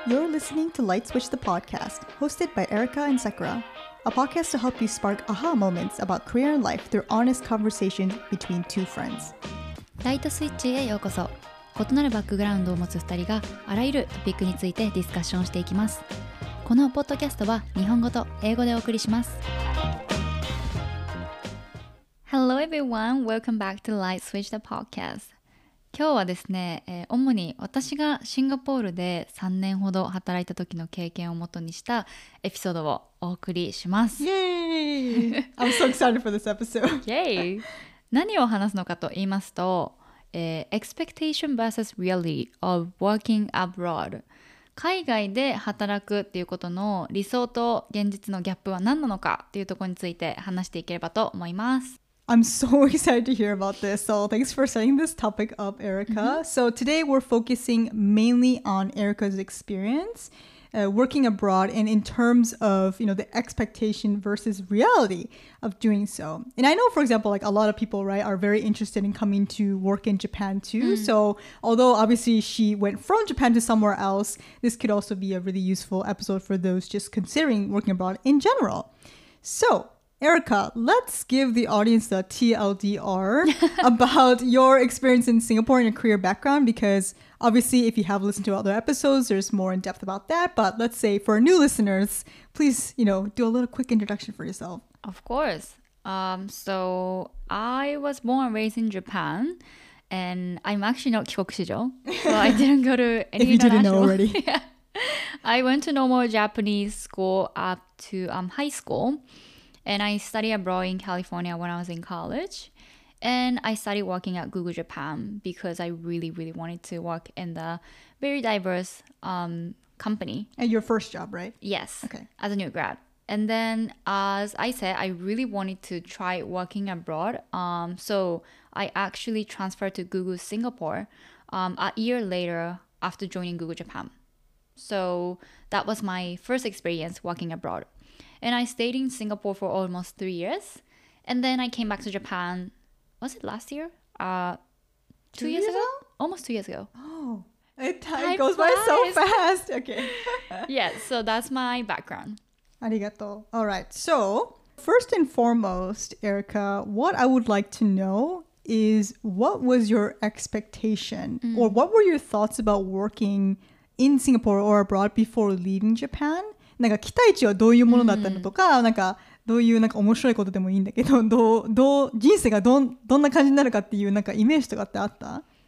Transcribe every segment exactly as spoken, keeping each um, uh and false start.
You're listening to Light Switch the Podcast, hosted by Erica and Sakura, a podcast to help you spark aha moments about career and life through honest conversations between two friends. ライトスイッチへようこそ。異なるバックグラウンドを持つふたりがあらゆるトピックについてディスカッションしていきます。このポッドキャストは日本語と英語でお送りします。Hello everyone, welcome back to Light Switch the Podcast. 今日はですね、えー、主に私がシンガポールでさんねんほど働いた時の経験をもとにしたエピソードをお送りします。 Yay! I'm so excited for this episode. Yay! 何を話すのかと言いますと、えー、Expectation versus Reality of Working Abroad。海外で働くっていうことの理想と現実のギャップは何なのかっていうところについて話していければと思います。 I'm so excited to hear about this. So thanks for setting this topic up, Erica. Mm-hmm. So today we're focusing mainly on Erica's experience uh, working abroad and in terms of, you know, the expectation versus reality of doing so. And I know, for example, like a lot of people, right, are very interested in coming to work in Japan too. Mm. So although obviously she went from Japan to somewhere else, this could also be a really useful episode for those just considering working abroad in general. So Erica, let's give the audience the T L D R about your experience in Singapore and your career background, because obviously if you have listened to other episodes, there's more in depth about that. But let's say for new listeners, please, you know, do a little quick introduction for yourself. Of course. Um, so I was born and raised in Japan, and I'm actually not Kikokushijo, so I didn't go to any if you didn't know already. Yeah. I went to normal Japanese school up to um, high school. And I studied abroad in California when I was in college. And I started working at Google Japan because I really, really wanted to work in the very diverse um, company. And your first job, right? Yes. Okay. As a new grad. And then, as I said, I really wanted to try working abroad. Um, so I actually transferred to Google Singapore um, a year later after joining Google Japan. So that was my first experience working abroad. And I stayed in Singapore for almost three years. And then I came back to Japan, was it last year? Uh, two, two years, years ago? ago? Almost two years ago. Oh, it time goes by so fast. Okay. Yeah, so that's my background. Arigato. All right. So first and foremost, Erica, what I would like to know is what was your expectation mm. or what were your thoughts about working in Singapore or abroad before leaving Japan?なんか期待値はどういうものだったのとか、うん、なんかどういうなんか面白いことでもいいんだけど、どうどう人生がどんどんな感じになるかっていうなんかイメージとかってあった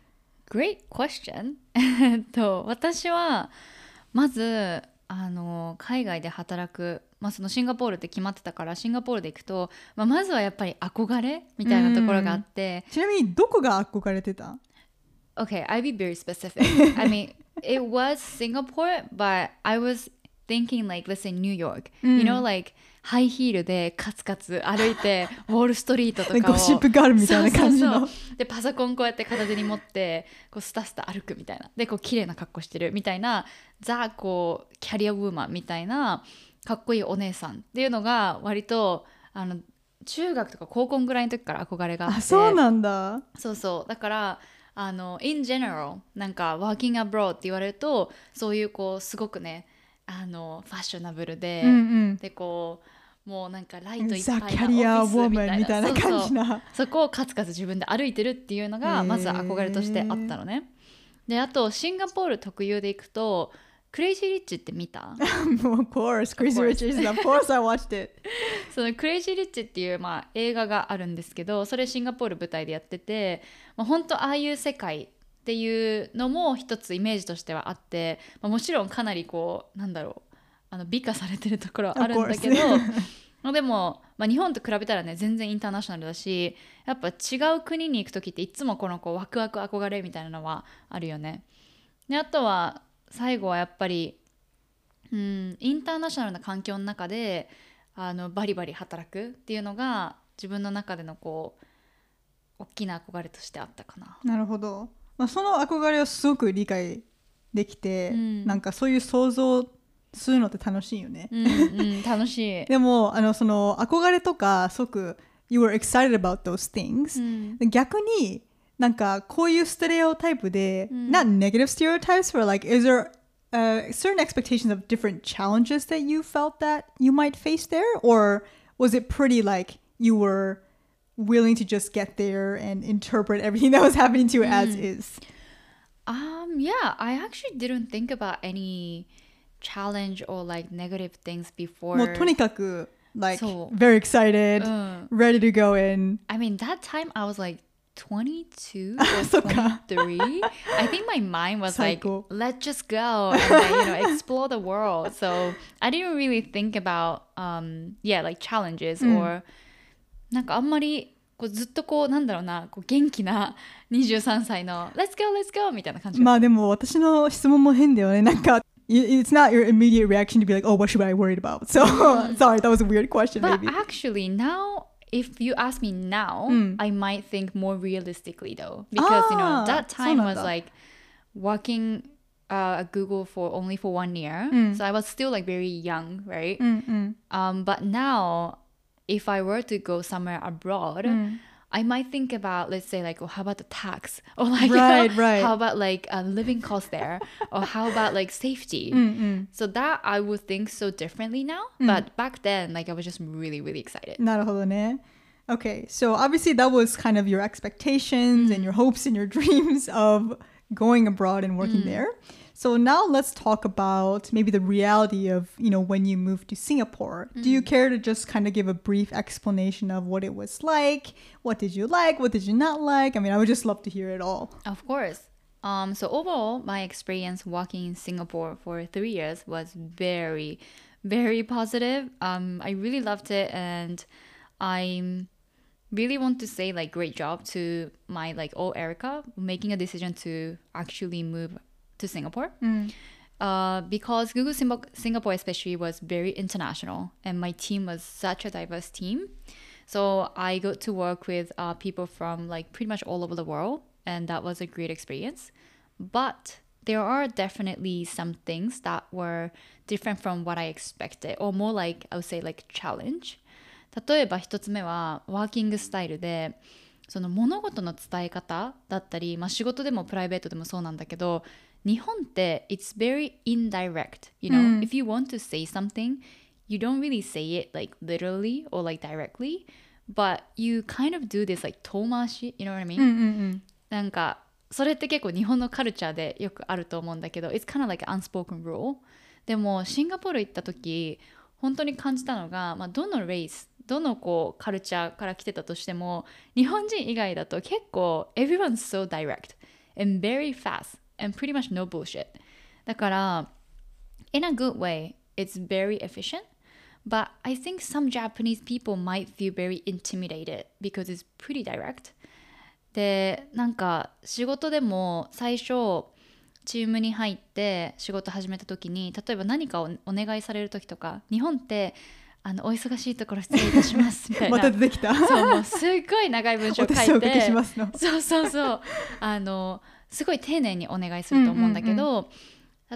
？Great question. えっと私はまずあの海外で働く、まあ、そのシンガポールって決まってたからシンガポールで行くと、まあ、まずはやっぱり憧れみたいなところがあって、 ちなみにどこが憧れてた？ Okay, I'll be very specific. I mean, it was Singapore, but I was thinking like, let's say New York, mm. you know, like ハイヒールでカツカツ歩いてウォールストリートとかをゴシップガールみたいな感じのそうそうそうでパソコンこうやって片手に持ってこうスタスタ歩くみたいなでこう綺麗な格好してるみたいなザこうキャリアウーマンみたいなかっこいいお姉さんっていうのが割とあの中学とか高校ぐらいの時から憧れがあってあそうなんだそうそうだからあの in general なんか working abroad って言われるとそういうこうすごくねあのファッショナブルで、うんうん、でこうもうなんかライトいっぱいなオフィスみたいな、ザ・キャリア・ウォーマンみたいな感じな、そうそうそこをカツカツ自分で歩いてるっていうのがまず憧れとしてあったのね。であとシンガポール特有でいくとクレイジー・リッチって見た？ Of course, Crazy Rich, of course I watched it. そのクレイジー・リッチっていう、まあ、映画があるんですけどそれシンガポール舞台でやってて、まあ、本当ああいう世界っていうのも一つイメージとしてはあって、まあ、もちろんかなりこうなんだろうあの美化されてるところはあるんだけどでも、まあ、日本と比べたらね全然インターナショナルだしやっぱ違う国に行く時っていつもこのこうワクワク憧れみたいなのはあるよね。であとは最後はやっぱり、うん、インターナショナルな環境の中であのバリバリ働くっていうのが自分の中でのこう大きな憧れとしてあったかな。 なるほど、まあ、その憧れをすごく理解できて、うん、なんかそういう想像するのって楽しいよね、 うんうん、楽しいでもあのその憧れとかすごく You were excited about those things、うん、逆になんかこういうステレオタイプで、うん、not negative stereotypes but like is there uh, certain expectations of different challenges that you felt that you might face there? Or was it pretty like you were willing to just get there and interpret everything that was happening to you mm. as is? Um, yeah, I actually didn't think about any challenge or like negative things before. もうとにかく like so, very excited, uh, ready to go in. I mean, that time I was like twenty-two or twenty-three. I think my mind was like, let's just go and like, you know, explore the world. So I didn't really think about, um, yeah, like challenges mm. or なんかあんまりこうずっとこうなんだろうなこう元気なにじゅうさんさいの Let's go, let's go みたいな感じ。 まあでも私の質問も変だよね。なんか it's not your immediate reaction to be like, oh, what should I worry about? So sorry, that was a weird question. But maybe. actually now, if you ask me now, mm. I might think more realistically though, because ah, you know that time was そうなんだ。 like working uh, at Google for only for one year, mm. so I was still like very young, right? Mm-mm. Um, but now, if I were to go somewhere abroad, mm. I might think about, let's say, like, well, how about the tax? Or like, right, you know, right. how about like a living cost there? Or how about like safety? Mm-mm. So that I would think so differently now. Mm. But back then, like, I was just really, really excited. なるほどね。Okay, so obviously that was kind of your expectations mm. and your hopes and your dreams of going abroad and working mm. there. So now let's talk about maybe the reality of, you know, when you moved to Singapore. Mm. Do you care to just kind of give a brief explanation of what it was like? What did you like? What did you not like? I mean, I would just love to hear it all. Of course. Um, so overall, my experience working in Singapore for three years was very, very positive. Um, I really loved it, and I really want to say like great job to my like old Erica making a decision to actually move to Singapore. Mm. Uh, because Google Sim- Singapore especially was very international, and my team was such a diverse team. So I got to work with uh, people from like pretty much all over the world, and that was a great experience. But there are definitely some things that were different from what I expected, or more like I would say like challenge. 例えば一つ目はワーキングスタイルで、その物事の伝え方だったり、まあ、仕事でもプライベートでもそうなんだけど、日本って it's very indirect, you know、mm. if you want to say something, you don't really say it like literally or like directly, but you kind of do this like 遠回し, you know what I mean?、うんうんうん、なんかそれって結構日本のカルチャーでよくあると思うんだけど、it's kind of like an unspoken rule. でもシンガポール行った時本当に感じたのが、まあ、どのレースどのこうカルチャーから来てたとしても日本人以外だと結構 everyone's so direct and very fast and pretty much no bullshit だから in a good way it's very efficient, but I think some Japanese people might feel very intimidated because it's pretty direct でなんか仕事でも最初チームに入って仕事始めた時に例えば何かをお願いされる時とか日本ってあのお忙しいところ失礼いたしますみたいなまた出てきたそうもうすっごい長い文章を書いて私おかけしますのそうそうそうあのすごい丁寧にお願いすると思うんだけど、うんうんうん、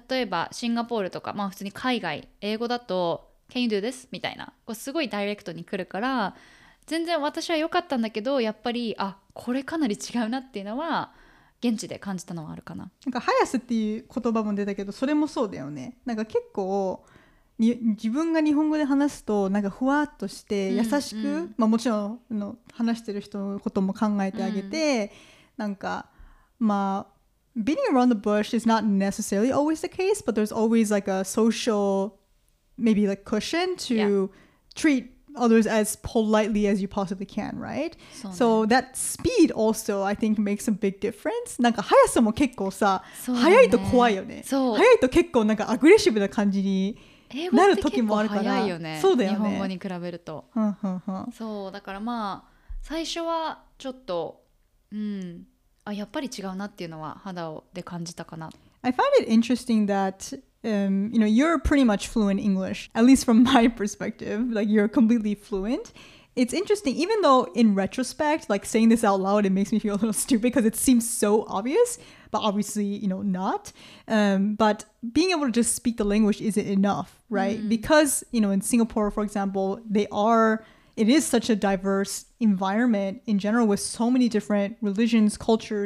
例えばシンガポールとか、まあ、普通に海外英語だと Can you do this? みたいなこうすごいダイレクトに来るから全然私は良かったんだけどやっぱりあこれかなり違うなっていうのは現地で感じたのはあるかな。 なんかハヤスっていう言葉も出たけどそれもそうだよね。なんか結構に自分が日本語で話すとなんかふわっとして優しく、うんうん、まあ、もちろんの話してる人のことも考えてあげて、うん、なんかまあ beating around the bush is not necessarily always the case, but there's always like a social maybe like cushion to yeah. treat others as politely as you possibly can, right? So, so that speed also I think makes a big difference. なんか速さも結構さ、ね、速いと怖いよね。速いと結構なんかアグレッシブな感じになる時もあるから。英語って結構速いよね。そうだよね。日本語に比べると。はんはんはんそうだからまあ最初はちょっとうんあやっぱり違うなっていうのは肌で感じたかな。I find it interesting that Um, you know, you're pretty much fluent English, at least from my perspective, like you're completely fluent. It's interesting, even though in retrospect, like saying this out loud, it makes me feel a little stupid because it seems so obvious, but obviously, you know, not. Um, but being able to just speak the language isn't enough, right? Mm. Because, you know, in Singapore, for example, they are, it is such a diverse environment in general with so many different religions, cultures,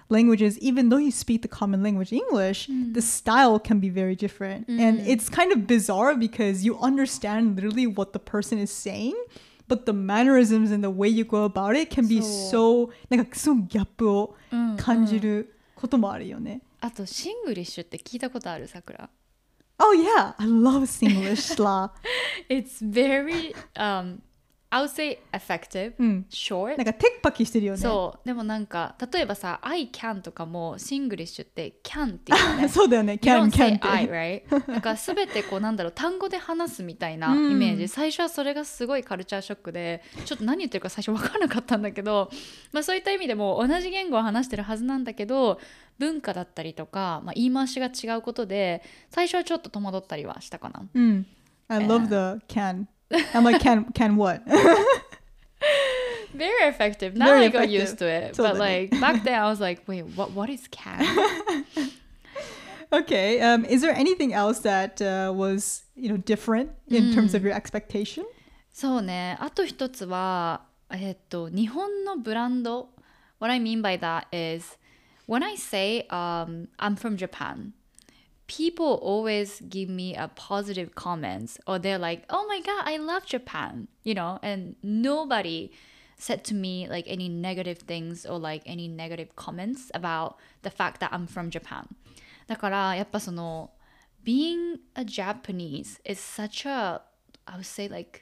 languages, even though you speak the common language English, the style can be very different. And it's kind of bizarre because you understand literally what the person is saying, but the mannerisms and the way you go about it can be so なんかすごいギャップを感じることもあるよね。 あとシングリッシュって聞いたことある？さくら。 Oh yeah, I love Singlish 啦。 It's very um I would say effective、うん、short なんかテクパキしてるよね。 そうでもなんか例えばさ I can とかもシングリッシュって can っていうよね。 そうだよね can You don't say can って I right なんか全てこうなんだろう単語で話すみたいなイメージ、うん、最初はそれがすごいカルチャーショックでちょっと何言ってるか最初分からなかったんだけど、まあ、そういった意味でも同じ言語を話してるはずなんだけど文化だったりとか、まあ、言い回しが違うことで最初はちょっと戸惑ったりはしたかな。 うん、I love the can I'm like can can what Very effective. Now Very I got effective. used to it. But like back then I was like, wait, what what is can? Okay. Um, is there anything else that uh, was, you know, different in terms of your expectation? そうね。あと一つは、えっと、日本のブランド。What I mean by that is, when I say um, I'm from Japan, people always give me a positive comments or they're like, oh my god, I love Japan, you know, and nobody said to me like any negative things or like any negative comments about the fact that I'm from Japan. だからやっぱその being a Japanese is such a, I would say like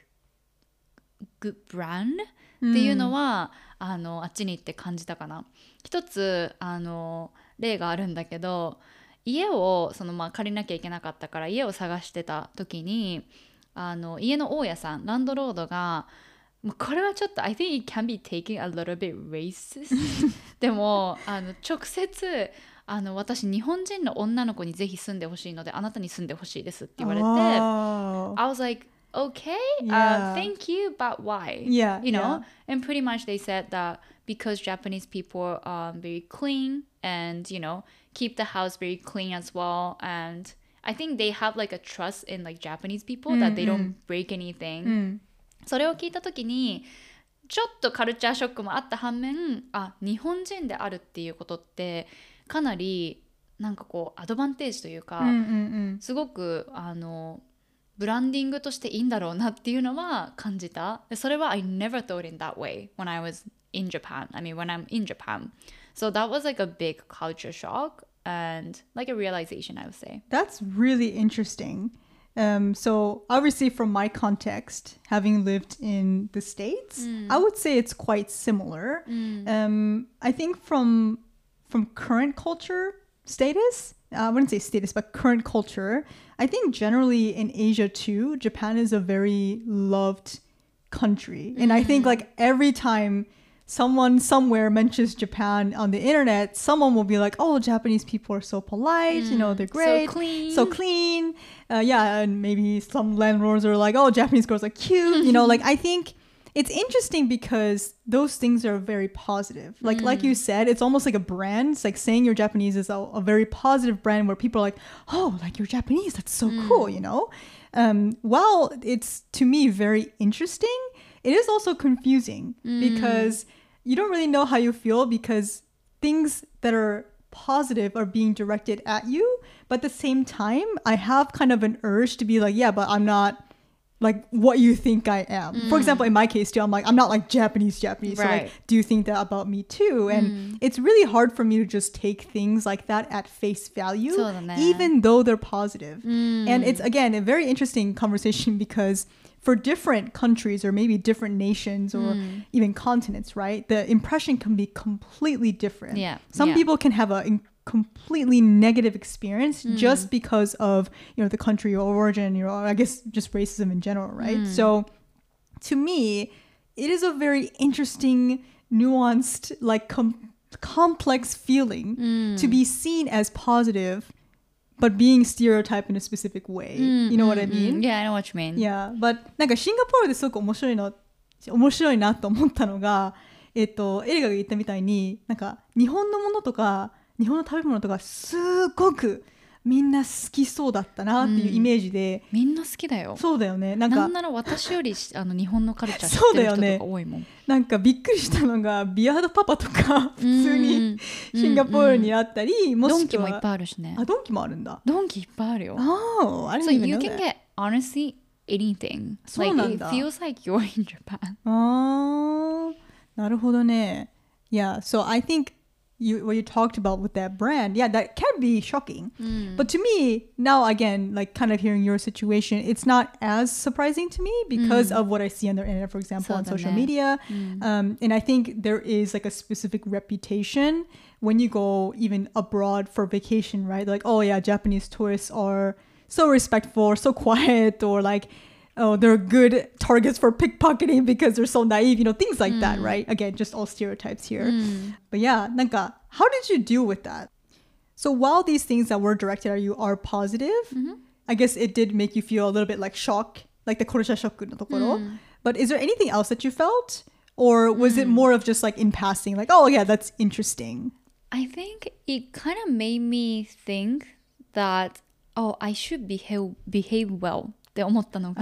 good brand、うん、っていうのはあのあっちに行って感じたかな。一つあの例があるんだけど、家をそのまあ借りなきゃいけなかったから家を探してた時にあの家の大家さんランドロードがこれはちょっと I think it can be taken a little bit racist でもあの直接あの私日本人の女の子にぜひ住んでほしいのであなたに住んでほしいですって言われて、oh. I was like okay、yeah. uh, thank you but why yeah, you know yeah. and pretty much they said that because Japanese people are very clean and you know keep the house very clean as well and I think they have like a trust in like Japanese people、mm-hmm. that they don't break anything、mm. それを聞いた時にちょっとカルチャーショックもあった反面あ日本人であるっていうことってかなりなんかこうアドバンテージというか、 うんうんうん、 すごくあのブランディングとしていいんだろうなっていうのは感じた。それは I never thought in that way when I was in Japan. I mean when I'm in Japan. So that was like a big culture shock and like a realization I would say. That's really interesting. Um, so obviously from my context, having lived in the States, mm. I would say it's quite similar. Mm. Um, I think from from current culture status, I wouldn't say status, but current culture, I think generally in Asia too, Japan is a very loved country. And mm. I think like every time someone somewhere mentions Japan on the internet, someone will be like, oh, Japanese people are so polite, mm. you know, they're great. So clean. So clean. Uh, yeah, and maybe some landlords are like, oh, Japanese girls are cute. You know, like I think it's interesting because those things are very positive. Like mm. like you said, it's almost like a brand. It's like saying you're Japanese is a, a very positive brand where people are like, oh, like you're Japanese. That's so mm. cool, you know? Um, while it's, to me, very interesting, it is also confusing mm. because you don't really know how you feel because things that are positive are being directed at you. But at the same time, I have kind of an urge to be like, yeah, but I'm not like what you think I am. Mm. For example, in my case too, I'm like, I'm not like Japanese Japanese. Right. So like, do you think that about me too? And mm. it's really hard for me to just take things like that at face value, even though they're positive. Mm. And it's, again, a very interesting conversation because for different countries or maybe different nations or mm. even continents, right? The impression can be completely different. Yeah. Some yeah. people can have a in- completely negative experience mm. just because of, you know, the country or origin, you know, I guess just racism in general, right? Mm. So to me, it is a very interesting, nuanced, like com- complex feeling mm. to be seen as positive but being stereotyped in a specific way. Mm, you know mm, what I mean? Mm. Yeah, I know what you mean. Yeah, but なんかシンガポールですごく面白いの、面白いなと思ったのが、えっと、エリカが言ったみたいに、なんか日本のものとか、日本の食べ物とかすごくみんな好きそうだったなっていうイメージで、 みんな好きだよ。 そうだよね。なんかなんなら私よりあの日本のカルチャー知ってる人とか多いもん。 なんかびっくりしたのがビアードパパとか普通にシンガポールにあったり、 うんうん、 もしくはドンキもいっぱいあるしね。 あ、ドンキもあるんだ。 ドンキいっぱいあるよ。 Oh, I didn't so even you know can that. get honestly anything. そうなんだ。 Like, it feels like you're in Japan. あー、なるほどね。Yeah, so I think you what you talked about with that brand, yeah, that can be shocking. Mm. But to me, now again, like kind of hearing your situation, it's not as surprising to me because Mm. of what I see on the internet, for example, on そうだね。 social media. Mm. Um, and I think there is like a specific reputation when you go even abroad for vacation, right? Like, oh yeah, Japanese tourists are so respectful, so quiet, or like, oh, they're good targets for pickpocketing because they're so naive, you know, things like that, right? Again, just all stereotypes here. Mm. But yeah, Nanka, how did you deal with that? So while these things that were directed at you are positive, Mm-hmm. I guess it did make you feel a little bit like shock, like the korosha shock no tokoro. Mm. But is there anything else that you felt? Or was it more of just like in passing, like, oh yeah, that's interesting? I think it kind of made me think that, oh, I should behave, behave well って思ったのが、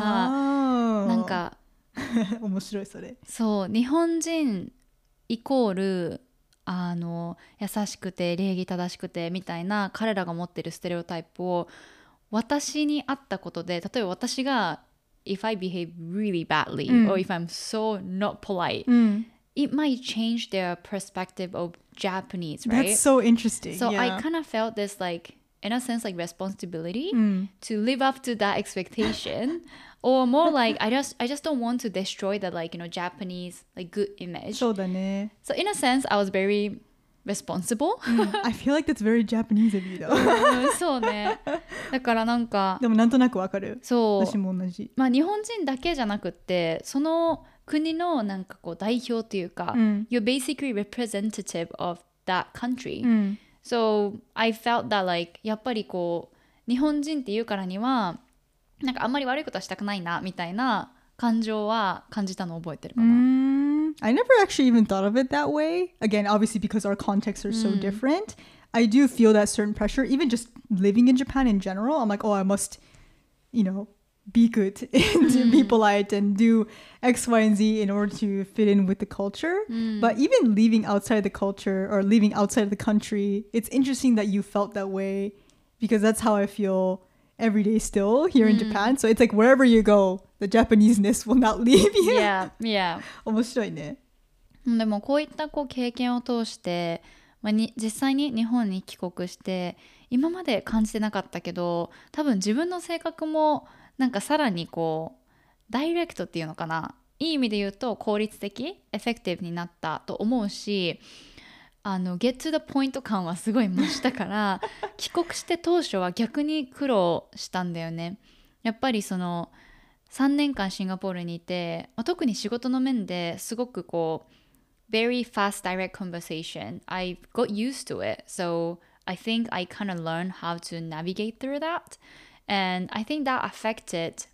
Oh. なんか面白いそれ。 そう日本人イコールあの優しくて礼儀正しくてみたいな彼らが持ってるステレオタイプを私にあったことで、例えば私が if I behave really badly、 うん、 or if I'm so not polite、 うん、 it might change their perspective of Japanese, right? That's so interesting. So yeah. I kind of felt this like in a sense like responsibility うん、 to live up to that expectation or more like I just I just don't want to destroy the like you know Japanese like good image. そうだね。 So in a sense I was very responsible. I feel like that's very Japanese of you though. うんそうね。だからなんかでもなんとなくわかる。 そう私も同じ。 まあ日本人だけじゃなくってその国のなんかこう代表というか、 うん、 you're basically representative of that country、 うん、 So I felt that like やっぱりこう日本人っていうからにはなんかあんまり悪いことはしたくないなみたいな感情は感じたのを覚えてるかな。 Mm, I never actually even thought of it that way. Again, obviously because our contexts are so Mm. different. I do feel that certain pressure, even just living in Japan in general. I'm like, oh, I must, you know, be good and Mm. be polite and do X, Y, and Z in order to fit in with the culture. Mm. But even leaving outside the culture or leaving outside of the country, it's interesting that you felt that way because that's how I feel every day still here in Mm. Japan. So it's like wherever you go, the Japaneseness will not leave you. Yeah, yeah. 面白いね。 でもこういったこう経験を通して、まあ、に実際に日本に帰国して今まで感じてなかったけど多分自分の性格もなんかさらにこうダイレクトっていうのかないい意味で言うと効率的エフェクティブになったと思うしあの get to the point 感はすごい増したから帰国して当初は逆に苦労したんだよね。やっぱりそのさんねんかんシンガポールにいて、まあ、特に仕事の面ですごくこうvery fast direct conversation. I got used to it. So I think I kind of learned how to navigate through that. And I think that affected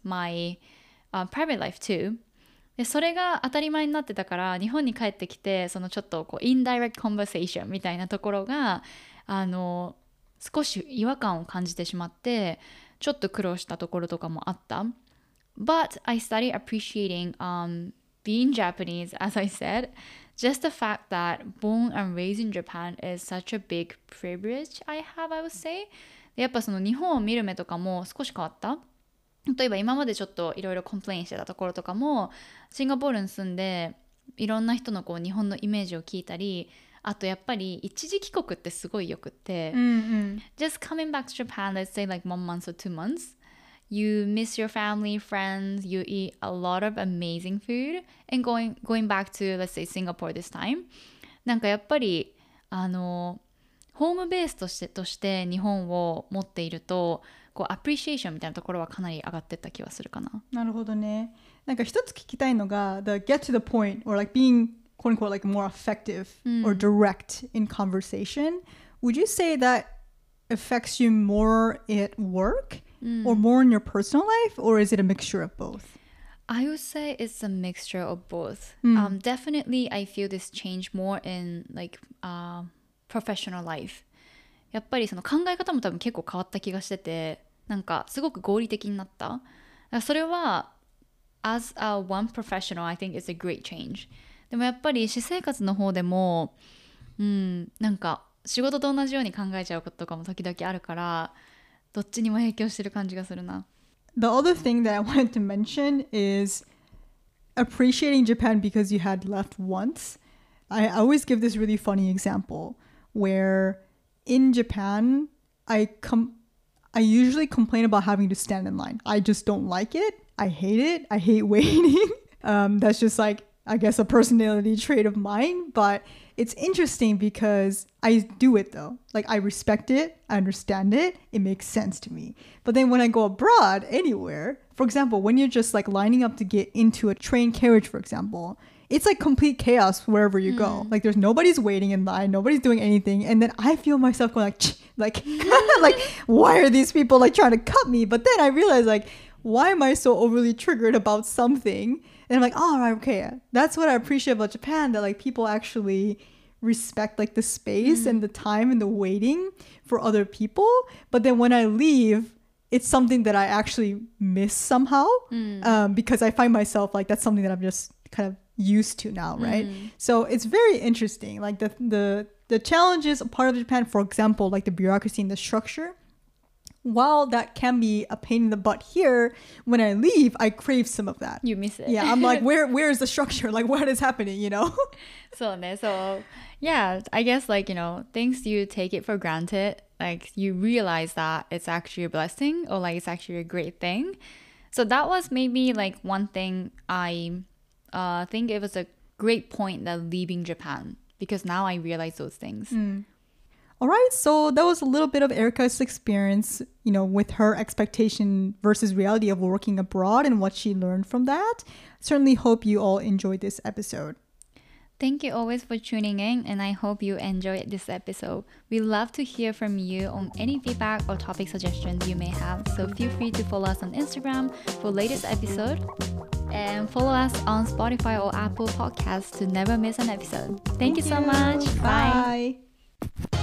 my、uh, private life too. でそれが当たり前になってたから日本に帰ってきてそのちょっとこう indirect conversation みたいなところがあの少し違和感を感じてしまってちょっと苦労したところとかもあった。But I started appreciating、um, being Japanese, as I said. Just the fact that born and raised in Japan is such a big privilege I have, I would say. でやっぱその日本を見る目とかも少し変わった。例えば今までちょっといろいろコンプレインしてたところとかもシンガポールに住んでいろんな人のこう日本のイメージを聞いたりあとやっぱり一時帰国ってすごいよくって、 うんうん、 just coming back to Japan, let's say like one month or two months, you miss your family, friends, you eat a lot of amazing food, and going going back to let's say Singapore this time, なんかやっぱりあのホームベースとしてとして日本を持っているとこうアプリシエーションみたいなところはかなり上がってった気はするかな。 なるほどね。なんか一つ聞きたいのが the get to the point or like being quote unquote like more effective、mm. or direct in conversation. Would you say that affects you more at work?、Mm. or more in your personal life, or is it a mixture of both? I would say it's a mixture of both.、Mm. Um, definitely, I feel this change more in like、uh, professional life やっぱりその考え方も多分結構変わった気がしてて、なんかすごく合理的になった。だからそれは as a one professional I think it's a great change。 でもやっぱり私生活の方でも、うん、なんか仕事と同じように考えちゃうこととかも時々あるから、どっちにも影響してる感じがするな。 The other thing that I wanted to mention is appreciating Japan because you had left once. I always give this really funny example where in Japan, I com- I usually complain about having to stand in line. I just don't like it. I hate it. I hate waiting. um, that's just like, I guess, a personality trait of mine. But it's interesting because I do it though. Like I respect it. I understand it. It makes sense to me. But then when I go abroad anywhere, for example, when you're just like lining up to get into a train carriage, for example, it's like complete chaos wherever you go. Like there's nobody's waiting in line, nobody's doing anything, and then I feel myself going like, like, like, why are these people like trying to cut me? But then I realize like, why am I so overly triggered about something? And I'm like, oh, okay, that's what I appreciate about Japan, that like people actually respect like the space and the time and the waiting for other people. But then when I leave, it's something that I actually miss somehow, um, because I find myself like that's something that I'm just kind of used to now, right? Mm. So it's very interesting. Like the the the challenges part of Japan, for example, like the bureaucracy and the structure. While that can be a pain in the butt here, when I leave, I crave some of that. You miss it. Yeah, I'm like, where where is the structure? Like, what is happening? You know? So, so yeah, I guess like, you know, things you take it for granted, like you realize that it's actually a blessing or like it's actually a great thing. So that was maybe like one thing I uh, think it was a great point that leaving Japan, because now I realize those things. Mm. All right, so that was a little bit of Erica's experience, you know, with her expectation versus reality of working abroad and what she learned from that. Certainly hope you all enjoyed this episode. Thank you always for tuning in, and I hope you enjoyed this episode. We love to hear from you on any feedback or topic suggestions you may have, so feel free to follow us on Instagram for latest episode, and follow us on Spotify or Apple Podcasts to never miss an episode. Thank, Thank you so much. Bye. Bye.